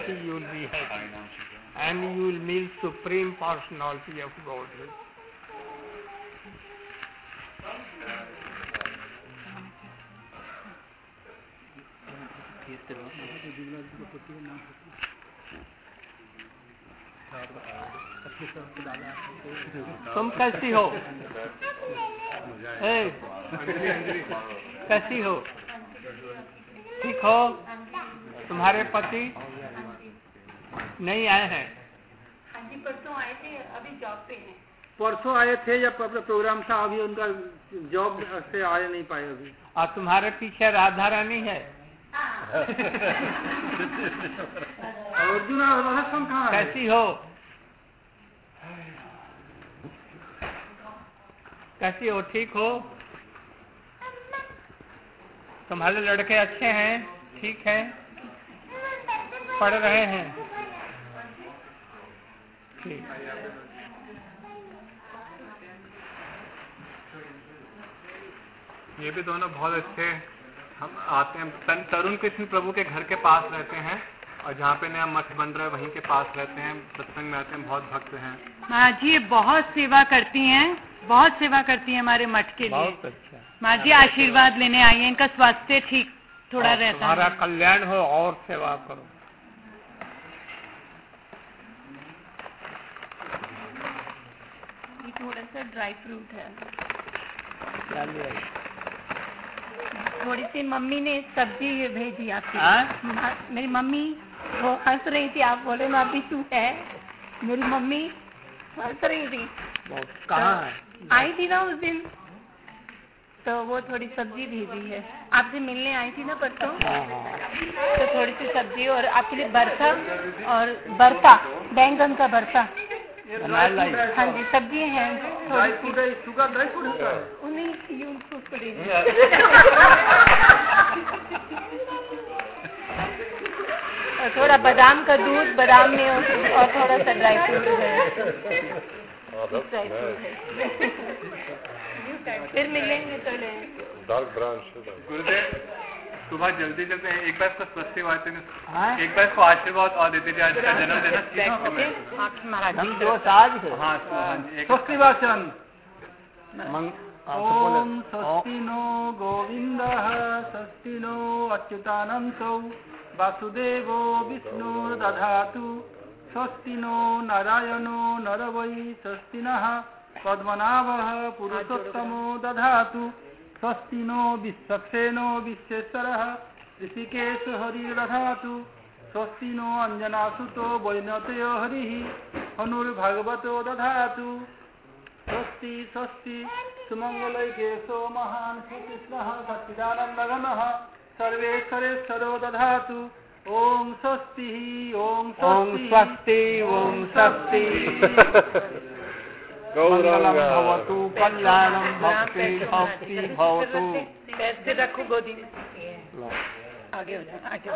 you will be happy. And you will meet Supreme Personality of Godhead. तुम कैसी हो? कैसी हो? ठीक हो? तुम्हारे पति नहीं आए हैं? हाँ जी, परसों आए थे, अभी जॉब पे हैं। परसों आए थे या प्रोग्राम था, अभी उनका जॉब से आए नहीं पाए अभी। और तुम्हारे पीछे राधा रानी है? अर्जुन और राधा कहाँ है? कैसी हो? कैसी हो? ठीक हो? तुम्हारे लड़के अच्छे हैं? ठीक है? पढ़ रहे हैं? ठीक। ये भी दोनों बहुत अच्छे हम आते हैं। तरुण कृष्ण प्रभु के घर के पास रहते हैं और जहाँ पे नया मठ बन रहा है वहीं के पास रहते हैं, सत्संग में आते हैं, बहुत भक्त हैं। माँ जी बहुत सेवा करती हैं, बहुत सेवा करती हैं हमारे मठ के लिए। बहुत अच्छा। माँ जी आशीर्वाद लेने आई हैं, इनका स्वास्थ्य ठीक थोड़ा रहता है। तुम्हारा कल्याण हो और सेवा करो। ये थोड़ा सा ड्राई फ्रूट है। थोड़ी सी मम्मी ने सब्जी भेजी आपकी। मेरी मम्मी वो हंस रही थी, आप बोले ना अभी तू है, मेरी मम्मी हंस रही थी। कहाँ है? आई थी ना उस दिन, तो वो थोड़ी सब्जी भेजी है। आपसे मिलने आई थी ना परसों, तो थोड़ी सी सब्जी और आपके लिए भरता और भरता, बैंगन का भरता। हाँ जी, सब्जी है थोड़ी सी। शुगर ड्राई फ्रूट होता है? उन्हीं उसको दे और थोड़ा बादाम का दूध, बादाम में और थोड़ा सा ड्राई फ्रूट है। फिर मिलेंगे तो डार्क ब्राउन शुगर। गुरुदेव सुबह जल्दी जल्दी एक बार इसको स्वस्तिवाद, एक बार इसको आशीर्वाद और देते जाए। इसका जन्मदिन स्वस्तिवाचन। ओम स्वस्ति नो गोविंदः स्वस्ति नो अच्युतानंतो वासुदेवो विष्णुर्दधातु स्वस्ति नो नारायणो नरवै स्वस्ति नः पद्मनाभः पुरुषोत्तमो दधातु स्वस्ति नो विश्वक्सेनो विश्वेश्वरः ऋषिकेश हरिर्दधातु स्वस्ति नो अंजनासुतो वैनतेयो हरिः हनुर्भगवतो दधातु स्वस्ति स्वस्ति सुमंगलैकेशो महान् श्रीकृष्णः सच्चिदानन्दघनः सर्वेश्वरेश्वरो दधातु। ओम स्वस्ति ओम स्वस्ति ओम स्वस्ति। मंगलम भवतु कल्याणम भक्ति भक्ति भवतु। पैसे रखो गोदी में, आगे हो जाए, आगे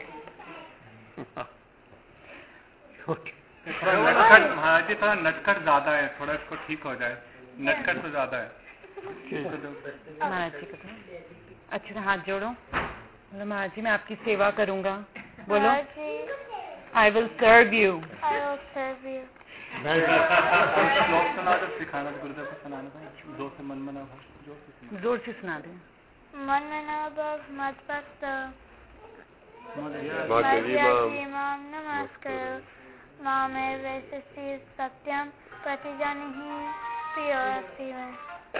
थोड़ा नटखट महाराज जी, थोड़ा नटखट ज्यादा है, थोड़ा इसको ठीक हो जाए। नटखट तो ज्यादा है महाराज जी को। अच्छा हाथ जोड़ो। बोलो महाराज जी मैं आपकी सेवा करूंगा। बोलो आई विल सर्व यू। श्लोक सुना दो, सिखाना गुरुदेव को सुनाना था। जोर से मन मना भाव, जोर से सुना दे। मन मना भाव मत भक्त नमस्कार मामे वैसे सत्यम प्रतिजानिहि प्रियो अस्ति में।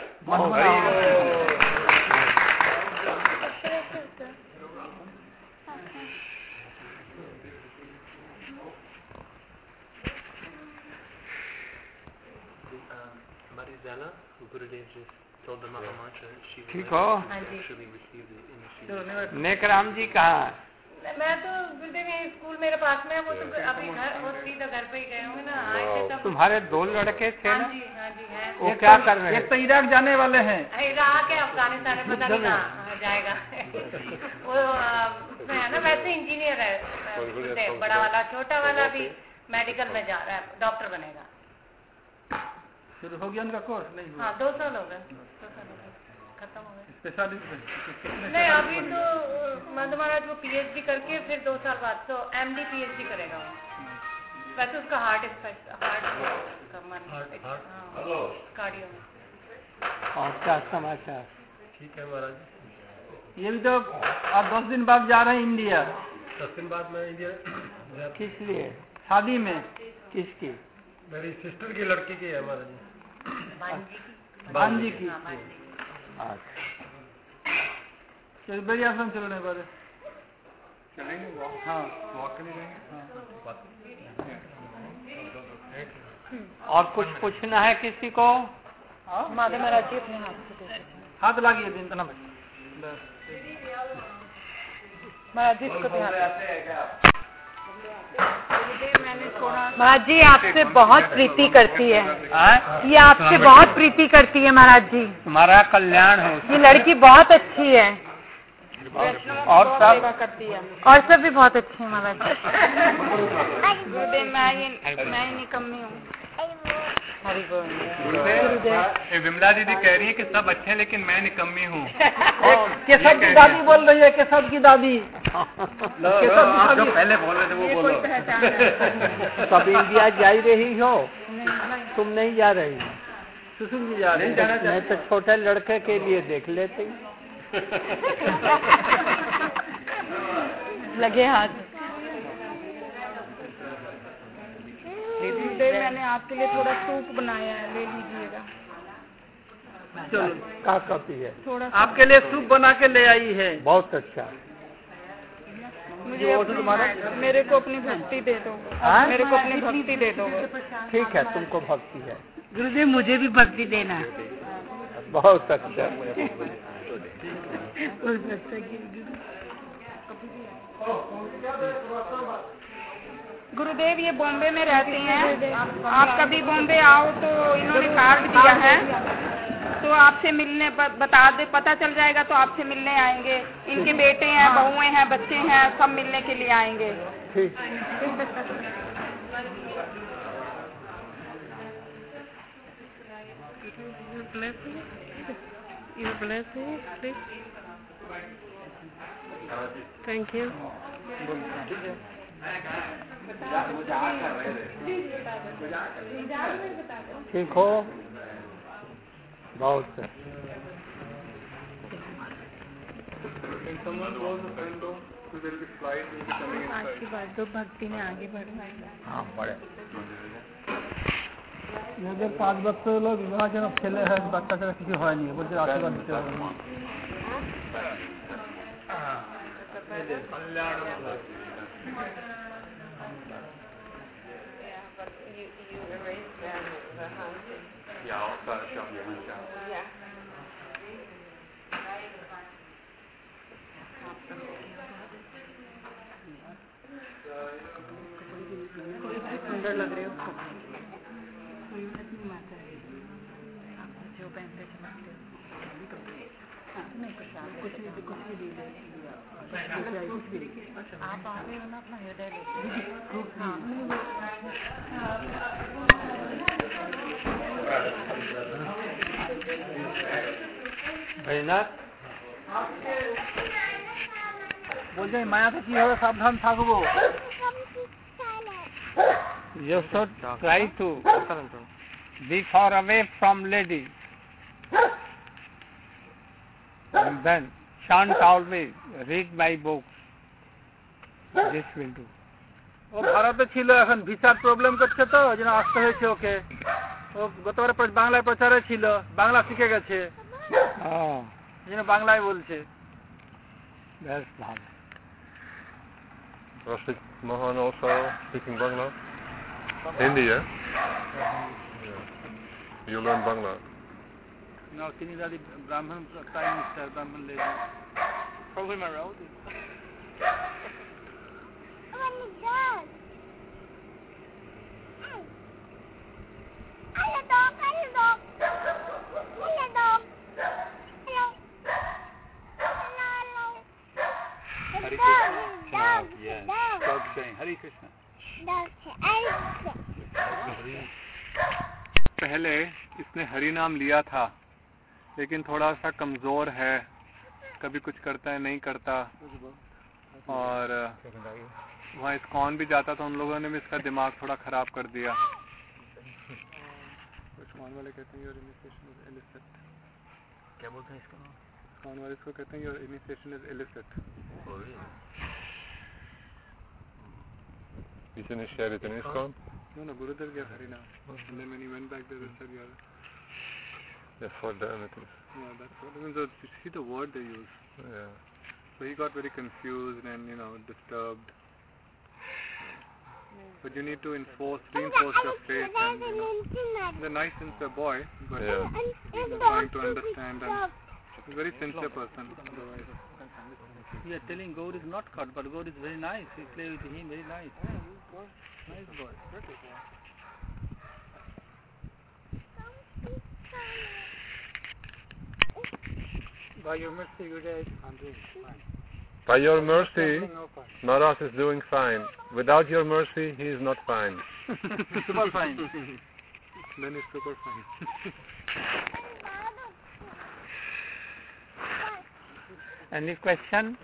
Marizella, who Gurudev just told the Maha Mantra, she ठीक will हो? actually receive the initiation. Nekram जी कहाँ? मैं तो गुरुदेव ये स्कूल मेरे पास में है, वो तो अभी घर वो सीधा घर पे ही गए होंगे ना। आए थे तब। तुम्हारे दो लड़के थे ना? हाँ जी है। वो क्या कर रहे हैं? एक तो इराक जाने वाले हैं। इराक है, अफगानिस्तान है, पता नहीं कहाँ जाएगा। वो उसमें है ना, वैसे इंजीनियर है बड़ा वाला, छोटा वाला भी मेडिकल में जा रहा है, डॉक्टर बनेगा। शुरू हो गया उनका कोर्स? नहीं हुआ। हाँ 2 साल हो गए, खत्म हो गया। स्पेशलिस्ट नहीं अभी तो मधु महाराज वो पीएचडी करके फिर 2 साल बाद तो एमडी पीएचडी करेगा वो। वैसे उसका हार्ट कार्डियो में। और क्या समाचार? ठीक है महाराज। ये भी तो आप 10 दिन बाद जा रहे हैं इंडिया। 10 दिन बाद मैं इंडिया किस लिए? शादी में। किसकी? मेरी सिस्टर की लड़की की है महाराज जी। भांजी की। अच्छा, चल बढ़िया आश्रम चलने पर चलेंगे वॉक, हाँ वॉक के लिए जाएंगे। और कुछ पूछना है किसी को? माधव महाराज जी अपने हाथ से देते हैं। हाथ लागिए दिन तो ना महाराज जी इसको ध्यान महाराज जी आपसे बहुत प्रीति करती है। ये आपसे बहुत प्रीति करती है महाराज जी। तुम्हारा कल्याण हो। ये लड़की बहुत अच्छी है और सब करती है और सब भी बहुत अच्छे हैं महाराज जी। मैं निकम्मी हूँ। ये विमला दीदी कह रही है कि सब अच्छे हैं लेकिन मैं निकम्मी हूँ। केशव की दादी बोल रही है। केशव की दादी। आप जो पहले बोल रहे थे वो बोलो। सब इंडिया जा रही हो? तुम नहीं जा रही? सुसुम जी जा रही है। मैं तो छोटे लड़के के लिए देख लेती। लगे हाथ। मैंने आपके लिए थोड़ा सूप बनाया है, ले लीजिएगा। चलो का कॉपी है? थोड़ा आपके लिए सूप बना के ले आई है। बहुत अच्छा। मुझे मेरे को अपनी भक्ति दे दो। मेरे को अपनी भक्ति दे दो। ठीक है, तुमको भक्ति है। गुरुदेव मुझे भी भक्ति देना। बहुत अच्छा। गुरुदेव ये बॉम्बे में रहती हैं। आप कभी बॉम्बे आओ तो इन्होंने कार्ड दिया है, तो आपसे मिलने पता चल जाएगा तो आपसे मिलने आएंगे। इनके बेटे हैं, बहुएं हैं, बच्चे हैं, सब मिलने के लिए आएंगे। ठीक। Thank you. ठीक हो? बहुत से। आज की बात तो भक्ति में आगे बढ़ना। हाँ बढ़े। এদের 5 বছর হলো বিবাহজনক ছেলে হয়, বাচ্চা ছাড়া কিছু হয়নি। বলছে আশীর্বাদ দিতে হবে। सुंदर लग रहे हो। आप जो पहनते चलाते हो नहीं कुछ भी दे दे। आप आ रहे हो ना अपना हृदय लेके। বলছে মায়া থেকে কিভাবে সাবধান থাকবো। You should try to be far away from ladies. And then shan't always read my books. This will do. ও ভারতে ছিল, এখন ভিসার প্রবলেম করছে তো ওই জন্য আসতে হয়েছে ওকে। ও গতবারে বাংলায় প্রচারে ছিল, বাংলা শিখে গেছে, Oh, এই জন্য বাংলায় বলছে। that's ভালো। Rashid Mohan also speaking Bangla. Hindi, yeah? Yeah. You learn Bangla. No, Trinidad Brahmin Prime Minister, Brahmin lady. Probably my relative. Hare Krishna. पहले इसने हरि नाम लिया था लेकिन थोड़ा सा कमज़ोर है, कभी कुछ करता है नहीं करता, और वहाँ इस्कॉन भी जाता तो उन लोगों ने भी इसका दिमाग थोड़ा ख़राब कर दिया। इस्कॉन वाले कहते हैं योर इनिशिएशन इज इलिसिट। क्या बोलते हैं इसका? इस्कॉन वाले इसको कहते हैं your initiation is illicit. He's initiated in ISKCON? No, Gurudev gave Harina. And then when he went back there, he said, yeah, for them it is. Yeah, that's what. I mean, you see the word they use. Yeah. So he got very confused and, disturbed. But you need to reinforce your faith, and, he's a nice, sincere boy, but he's trying to understand, and he's a very sincere person. Otherwise. We are telling God is not God, but God is very nice. We play with him, very nice. Nice boy. By your mercy, you guys, I'm doing fine. By your mercy, Maharaj is doing fine. Without your mercy, he is not fine. Super fine. Then he's super fine. Any question?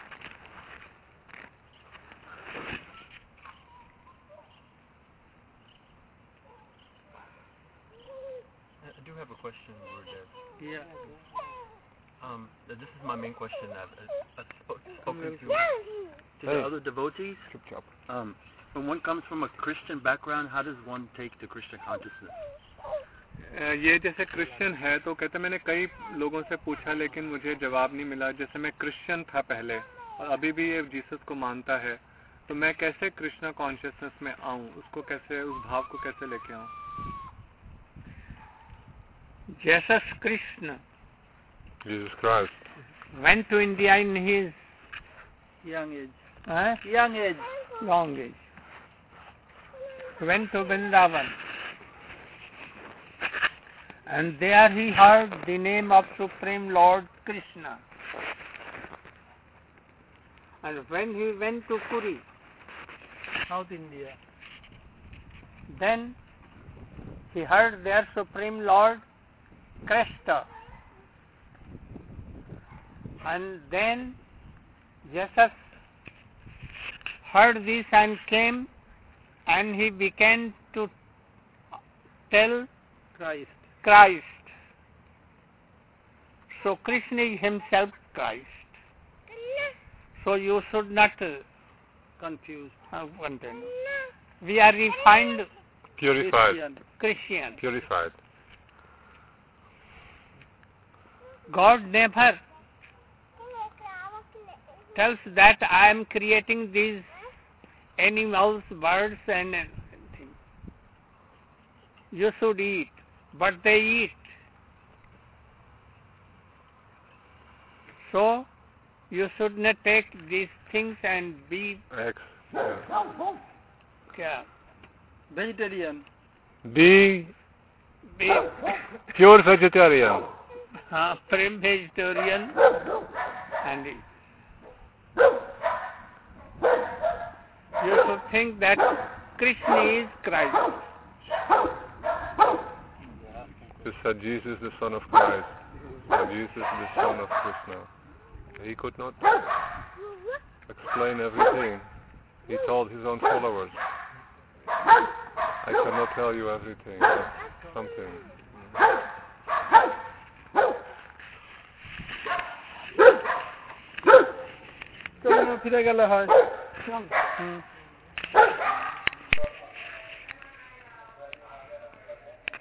I do have a question, Gurudev. Yeah. This is my main question. I've spoken to the other devotees. When one comes from a Christian background, how does one take the Krishna consciousness? ये जैसे Christian है तो कहते मैंने कई लोगों से पूछा लेकिन मुझे जवाब नहीं मिला। जैसे मैं क्रिश्चियन था पहले और अभी भी ये जीसस को मानता है, तो मैं कैसे कृष्णा कॉन्शियसनेस में आऊं, उसको कैसे, उस भाव को कैसे लेके आऊं? Jesus Krishna Jesus Christ went to India in his Young age. Young age. He went to Vrindavan, and there he heard the name of Supreme Lord Krishna. And when he went to Puri, South India, then he heard their Supreme Lord Krishna. And then Jesus heard this and came, and he began to tell Christ. So Krishna is himself Christ. So you should not confused. We are refined purified. Christian. Purified. God never tells that I am creating these animals, birds and everything. You should eat, but they eat. So you should not take these things and be Vegetarian. Be pure vegetarian. Prim vegetarian and eat. You should think that Krishna is Christ. Just said Jesus is the son of Christ. Jesus is the son of Krishna. He could not explain everything. He told his own followers, I cannot tell you everything. That's something. ফিরে গেলে হয়